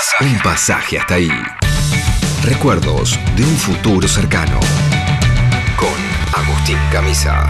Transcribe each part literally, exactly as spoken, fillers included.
Un pasaje hasta ahí. Recuerdos de un futuro cercano. Con Agustín Camisa.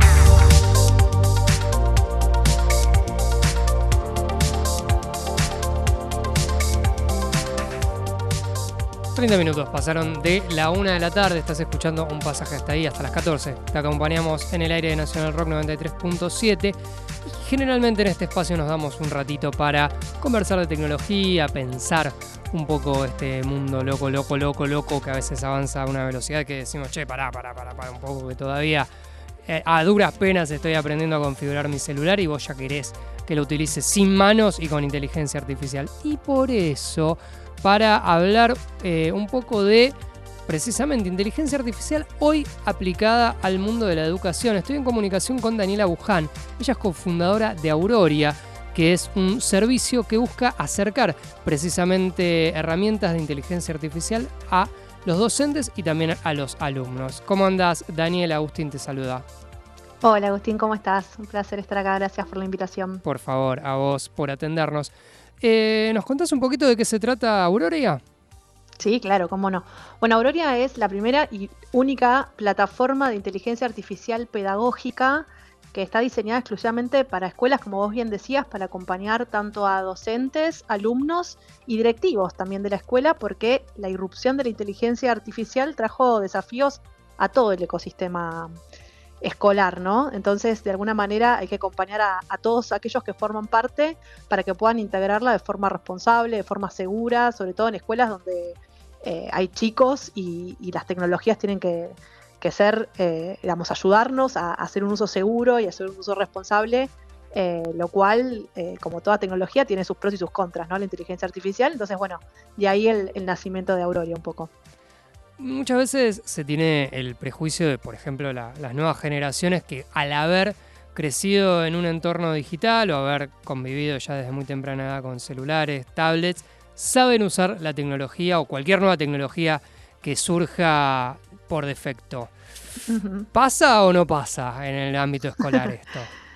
treinta minutos pasaron de la una de la tarde. Estás escuchando Un pasaje hasta ahí, hasta las catorce. Te acompañamos en el aire de Nacional Rock noventa y tres punto siete. Y generalmente en este espacio nos damos un ratito para conversar de tecnología, pensar un poco este mundo loco, loco, loco, loco, que a veces avanza a una velocidad que decimos, che, pará, pará, pará, pará un poco, que todavía eh, a duras penas estoy aprendiendo a configurar mi celular y vos ya querés que lo utilice sin manos y con inteligencia artificial. Y por eso, para hablar eh, un poco de, precisamente, inteligencia artificial hoy aplicada al mundo de la educación, estoy en comunicación con Daniela Buján. Ella es cofundadora de Auroria, que es un servicio que busca acercar precisamente herramientas de inteligencia artificial a los docentes y también a los alumnos. ¿Cómo andás, Daniela? Agustín te saluda. Hola, Agustín, ¿cómo estás? Un placer estar acá, gracias por la invitación. Por favor, a vos por atendernos. Eh, ¿Nos contás un poquito de qué se trata Auroria? Sí, claro, cómo no. Bueno, Auroria es la primera y única plataforma de inteligencia artificial pedagógica que está diseñada exclusivamente para escuelas, como vos bien decías, para acompañar tanto a docentes, alumnos y directivos también de la escuela, porque la irrupción de la inteligencia artificial trajo desafíos a todo el ecosistema escolar, ¿no? Entonces, de alguna manera hay que acompañar a, a todos aquellos que forman parte para que puedan integrarla de forma responsable, de forma segura, sobre todo en escuelas donde eh, hay chicos y, y las tecnologías tienen que, que ser, eh, digamos, ayudarnos a, a hacer un uso seguro y a hacer un uso responsable, eh, lo cual, eh, como toda tecnología, tiene sus pros y sus contras, ¿no? La inteligencia artificial. Entonces, bueno, de ahí el, el nacimiento de Auroria un poco. Muchas veces se tiene el prejuicio de, por ejemplo, la, las nuevas generaciones que al haber crecido en un entorno digital o haber convivido ya desde muy temprana edad con celulares, tablets, saben usar la tecnología o cualquier nueva tecnología que surja por defecto. Uh-huh. ¿Pasa o no pasa en el ámbito escolar esto?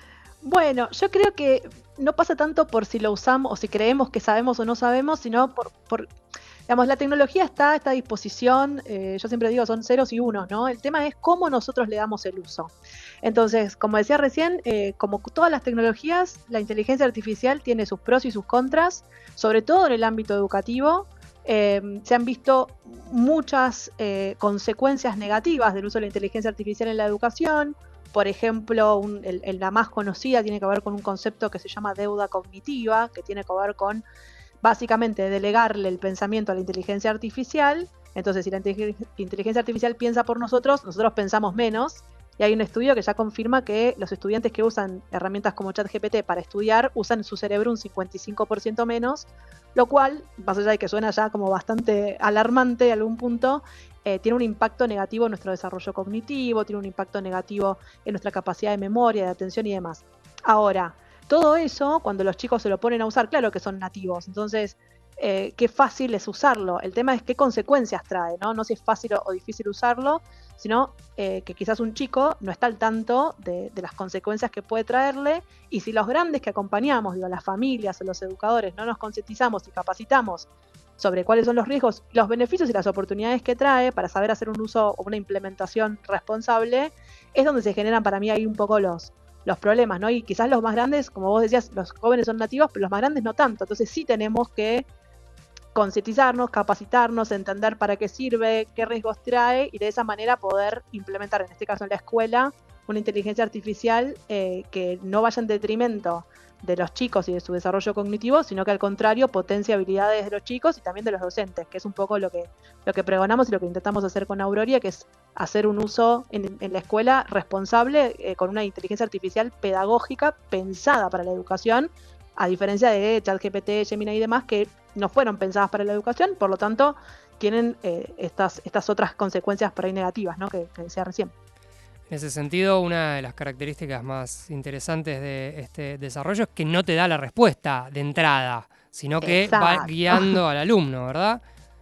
Bueno, yo creo que no pasa tanto por si lo usamos o si creemos que sabemos o no sabemos, sino por... por Digamos, la tecnología está a esta disposición, eh, yo siempre digo, son ceros y unos, ¿no? El tema es cómo nosotros le damos el uso. Entonces, como decía recién, eh, como todas las tecnologías, la inteligencia artificial tiene sus pros y sus contras, sobre todo en el ámbito educativo. Eh, se han visto muchas eh, consecuencias negativas del uso de la inteligencia artificial en la educación. Por ejemplo, un, el, el, la más conocida tiene que ver con un concepto que se llama deuda cognitiva, que tiene que ver con básicamente delegarle el pensamiento a la inteligencia artificial. Entonces, si la inteligencia artificial piensa por nosotros, nosotros pensamos menos. Y hay un estudio que ya confirma que los estudiantes que usan herramientas como ChatGPT para estudiar usan su cerebro un cincuenta y cinco por ciento menos, lo cual, más allá de que suena ya como bastante alarmante a algún punto, eh, tiene un impacto negativo en nuestro desarrollo cognitivo, tiene un impacto negativo en nuestra capacidad de memoria, de atención y demás. Ahora, todo eso, cuando los chicos se lo ponen a usar, claro que son nativos, entonces eh, qué fácil es usarlo. El tema es qué consecuencias trae, ¿no? No si es fácil o, o difícil usarlo, sino eh, que quizás un chico no está al tanto de, de las consecuencias que puede traerle, y si los grandes que acompañamos, digo, las familias o los educadores, no nos concientizamos y capacitamos sobre cuáles son los riesgos, los beneficios y las oportunidades que trae para saber hacer un uso o una implementación responsable, es donde se generan para mí ahí un poco los los problemas, ¿no? Y quizás los más grandes, como vos decías, los jóvenes son nativos, pero los más grandes no tanto. Entonces sí tenemos que concientizarnos, capacitarnos, entender para qué sirve, qué riesgos trae, y de esa manera poder implementar, en este caso en la escuela, una inteligencia artificial eh, que no vaya en detrimento de los chicos y de su desarrollo cognitivo, sino que al contrario potencie habilidades de los chicos y también de los docentes, que es un poco lo que, lo que pregonamos y lo que intentamos hacer con Auroria, que es hacer un uso en, en la escuela responsable eh, con una inteligencia artificial pedagógica pensada para la educación, a diferencia de ChatGPT, Gemini y demás, que no fueron pensadas para la educación, por lo tanto tienen eh, estas, estas otras consecuencias por ahí negativas, ¿no? que, que decía recién. En ese sentido, una de las características más interesantes de este desarrollo es que no te da la respuesta de entrada, sino que Exacto. va guiando al alumno, ¿verdad?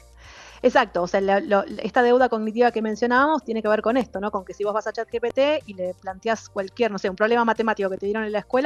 Exacto, o sea, lo, lo, esta deuda cognitiva que mencionábamos tiene que ver con esto, ¿no? Con que si vos vas a ChatGPT y le planteás cualquier, no sé, un problema matemático que te dieron en la escuela,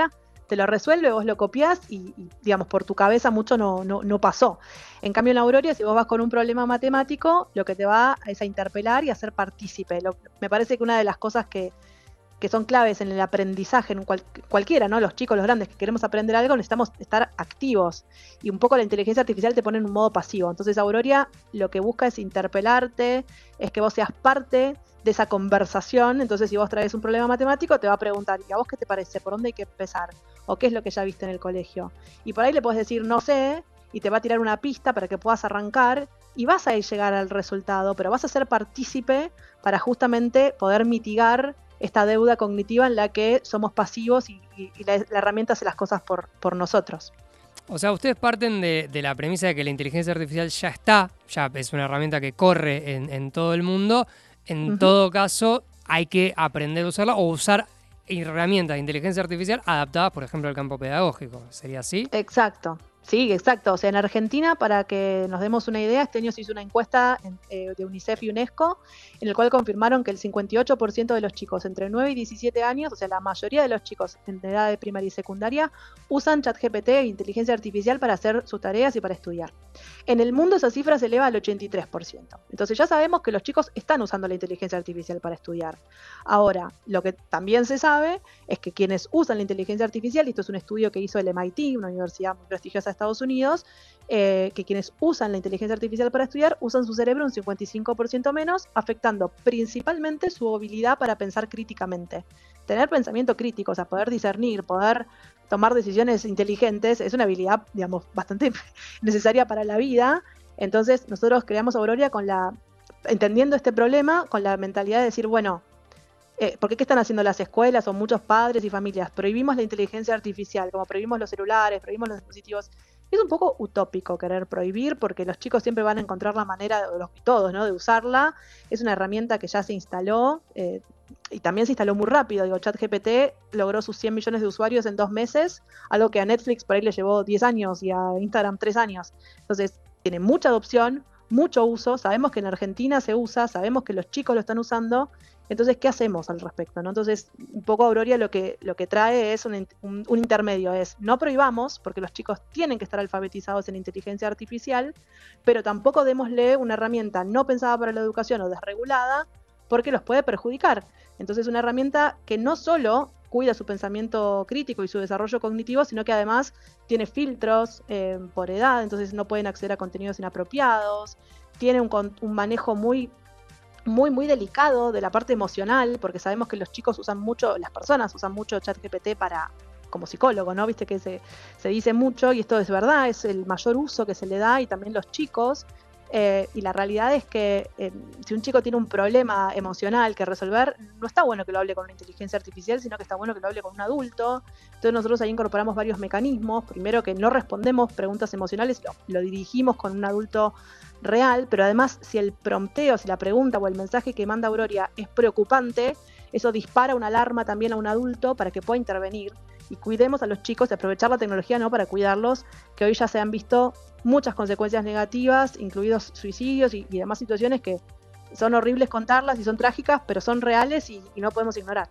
te lo resuelve, vos lo copiás y, y, digamos, por tu cabeza mucho no, no, no pasó. En cambio, en la Auroria, si vos vas con un problema matemático, lo que te va es a interpelar y a ser partícipe. Lo, me parece que una de las cosas que, que son claves en el aprendizaje, en cual, cualquiera, ¿no? Los chicos, los grandes, que queremos aprender algo, necesitamos estar activos. Y un poco la inteligencia artificial te pone en un modo pasivo. Entonces, Auroria lo que busca es interpelarte, es que vos seas parte de esa conversación. Entonces, si vos traes un problema matemático, te va a preguntar, ¿y a vos qué te parece? ¿Por dónde hay que empezar? ¿O qué es lo que ya viste en el colegio? Y por ahí le podés decir, no sé, y te va a tirar una pista para que puedas arrancar, y vas a llegar al resultado, pero vas a ser partícipe para justamente poder mitigar esta deuda cognitiva en la que somos pasivos y, y, y la, la herramienta hace las cosas por, por nosotros. O sea, ustedes parten de, de la premisa de que la inteligencia artificial ya está, ya es una herramienta que corre en, en todo el mundo. En uh-huh. todo caso, hay que aprender a usarla o usar herramientas de inteligencia artificial adaptadas, por ejemplo, al campo pedagógico. ¿Sería así? Exacto. Sí, exacto. O sea, en Argentina, para que nos demos una idea, este año se hizo una encuesta en, eh, de UNICEF y UNESCO, en el cual confirmaron que el cincuenta y ocho por ciento de los chicos entre nueve y diecisiete años, o sea, la mayoría de los chicos en edad de primaria y secundaria, usan ChatGPT e inteligencia artificial para hacer sus tareas y para estudiar. En el mundo esa cifra se eleva al ochenta y tres por ciento. Entonces ya sabemos que los chicos están usando la inteligencia artificial para estudiar. Ahora, lo que también se sabe es que quienes usan la inteligencia artificial, y esto es un estudio que hizo el M I T, una universidad muy prestigiosa de Estados Unidos, eh, que quienes usan la inteligencia artificial para estudiar usan su cerebro un cincuenta y cinco por ciento menos, afectando principalmente su habilidad para pensar críticamente. Tener pensamiento crítico, o sea, poder discernir, poder tomar decisiones inteligentes, es una habilidad, digamos, bastante necesaria para la vida. Entonces, nosotros creamos Auroria con la, entendiendo este problema, con la mentalidad de decir, bueno, Eh, ¿por qué qué están haciendo las escuelas o muchos padres y familias? Prohibimos la inteligencia artificial, como prohibimos los celulares, prohibimos los dispositivos. Es un poco utópico querer prohibir porque los chicos siempre van a encontrar la manera, de, los, todos, ¿no? de usarla. Es una herramienta que ya se instaló eh, y también se instaló muy rápido. Digo, ChatGPT logró sus cien millones de usuarios en dos meses, algo que a Netflix por ahí le llevó diez años y a Instagram tres años. Entonces, tiene mucha adopción, mucho uso. Sabemos que en Argentina se usa, sabemos que los chicos lo están usando. Entonces, ¿qué hacemos al respecto? ¿no? Entonces, un poco Auroria lo que, lo que trae es un, un, un intermedio, es no prohibamos, porque los chicos tienen que estar alfabetizados en inteligencia artificial, pero tampoco démosle una herramienta no pensada para la educación o desregulada, porque los puede perjudicar. Entonces, una herramienta que no solo cuida su pensamiento crítico y su desarrollo cognitivo, sino que además tiene filtros eh, por edad, entonces no pueden acceder a contenidos inapropiados, tiene un, un manejo muy muy, muy delicado de la parte emocional, porque sabemos que los chicos usan mucho, las personas usan mucho ChatGPT para, como psicólogo, ¿no? Viste que se, se dice mucho, y esto es verdad, es el mayor uso que se le da, y también los chicos, eh, y la realidad es que eh, si un chico tiene un problema emocional que resolver, no está bueno que lo hable con una inteligencia artificial, sino que está bueno que lo hable con un adulto. Entonces nosotros ahí incorporamos varios mecanismos, primero que no respondemos preguntas emocionales, lo, lo dirigimos con un adulto real, pero además si el prompteo, si la pregunta o el mensaje que manda Auroria es preocupante, eso dispara una alarma también a un adulto para que pueda intervenir. Y cuidemos a los chicos de aprovechar la tecnología, ¿no? Para cuidarlos, que hoy ya se han visto muchas consecuencias negativas, incluidos suicidios y, y demás situaciones que son horribles contarlas y son trágicas, pero son reales y, y no podemos ignorar.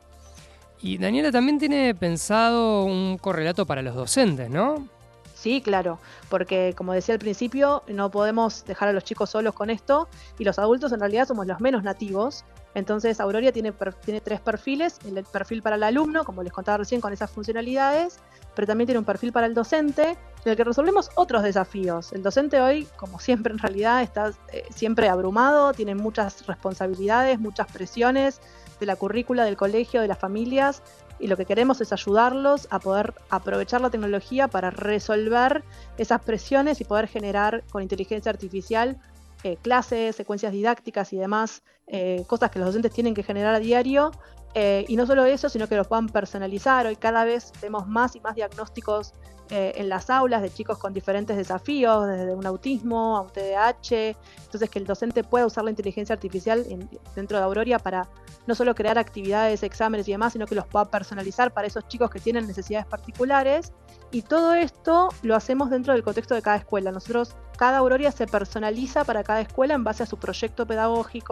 Y Daniela también tiene pensado un correlato para los docentes, ¿no? Sí, claro, porque como decía al principio, no podemos dejar a los chicos solos con esto, y los adultos en realidad somos los menos nativos. Entonces Auroria tiene, tiene tres perfiles: el perfil para el alumno, como les contaba recién, con esas funcionalidades, pero también tiene un perfil para el docente, en el que resolvemos otros desafíos. El docente hoy, como siempre en realidad, está eh, siempre abrumado, tiene muchas responsabilidades, muchas presiones de la currícula, del colegio, de las familias, y lo que queremos es ayudarlos a poder aprovechar la tecnología para resolver esas presiones y poder generar con inteligencia artificial eh, clases, secuencias didácticas y demás, eh, cosas que los docentes tienen que generar a diario. Eh, y no solo eso, sino que los puedan personalizar. Hoy cada vez vemos más y más diagnósticos eh, en las aulas de chicos con diferentes desafíos, desde un autismo a un T D A H. Entonces, que el docente pueda usar la inteligencia artificial en, dentro de Auroria para no solo crear actividades, exámenes y demás, sino que los pueda personalizar para esos chicos que tienen necesidades particulares. Y todo esto lo hacemos dentro del contexto de cada escuela. Nosotros, cada Auroria se personaliza para cada escuela en base a su proyecto pedagógico,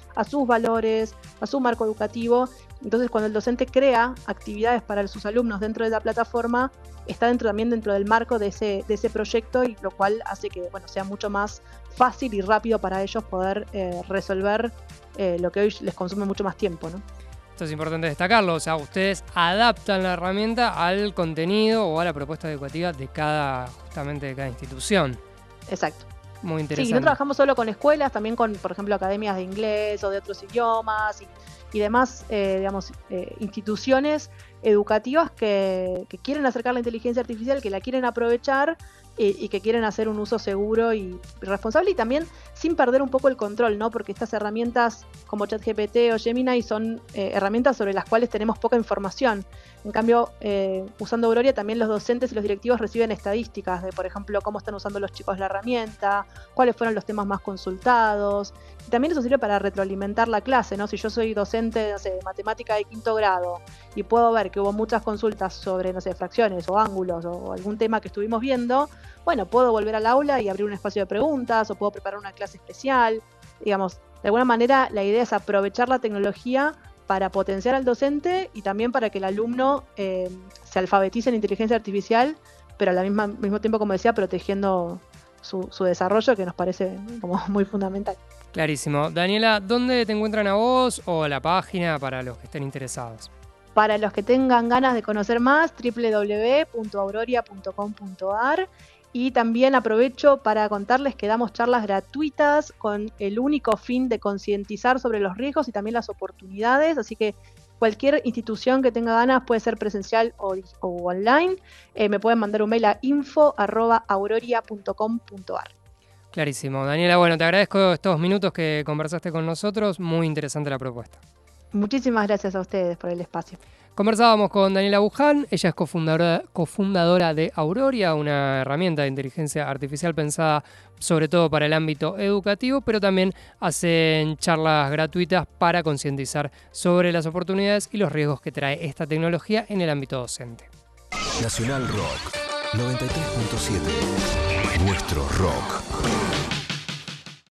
a sus valores, a su marco educativo. Entonces, cuando el docente crea actividades para sus alumnos dentro de la plataforma, está dentro también dentro del marco de ese, de ese proyecto, y lo cual hace que bueno, sea mucho más fácil y rápido para ellos poder eh, resolver eh, lo que hoy les consume mucho más tiempo, ¿no? Esto es importante destacarlo, o sea, ustedes adaptan la herramienta al contenido o a la propuesta educativa de cada, justamente de cada institución. Exacto. Muy interesante. Sí, no trabajamos solo con escuelas, también con, por ejemplo, academias de inglés o de otros idiomas y, y demás, eh, digamos, eh, instituciones educativas que, que quieren acercar la inteligencia artificial, que la quieren aprovechar y, y que quieren hacer un uso seguro y responsable, y también sin perder un poco el control, ¿no? Porque estas herramientas como ChatGPT o Gemini son eh, herramientas sobre las cuales tenemos poca información. En cambio, eh, usando Auroria también los docentes y los directivos reciben estadísticas de, por ejemplo, cómo están usando los chicos la herramienta, cuáles fueron los temas más consultados. Y también eso sirve para retroalimentar la clase, ¿no? Si yo soy docente, no sé, de matemática de quinto grado y puedo ver que hubo muchas consultas sobre, no sé, fracciones o ángulos o algún tema que estuvimos viendo, bueno, puedo volver al aula y abrir un espacio de preguntas o puedo preparar una clase especial. Digamos, de alguna manera la idea es aprovechar la tecnología para potenciar al docente y también para que el alumno eh, se alfabetice en inteligencia artificial, pero al mismo, mismo tiempo, como decía, protegiendo su, su desarrollo, que nos parece como muy fundamental. Clarísimo. Daniela, ¿dónde te encuentran a vos o la página para los que estén interesados? Para los que tengan ganas de conocer más, doble u doble u doble u punto auroria punto com punto a r. Y también aprovecho para contarles que damos charlas gratuitas con el único fin de concientizar sobre los riesgos y también las oportunidades, así que cualquier institución que tenga ganas, puede ser presencial o, o online, eh, me pueden mandar un mail a info arroba auroria punto com punto a r. Clarísimo. Daniela, bueno, te agradezco estos minutos que conversaste con nosotros, muy interesante la propuesta. Muchísimas gracias a ustedes por el espacio. Conversábamos con Daniela Buján, ella es cofundadora, cofundadora de Auroria, una herramienta de inteligencia artificial pensada sobre todo para el ámbito educativo, pero también hacen charlas gratuitas para concientizar sobre las oportunidades y los riesgos que trae esta tecnología en el ámbito docente. Nacional Rock noventa y tres punto siete. Nuestro rock.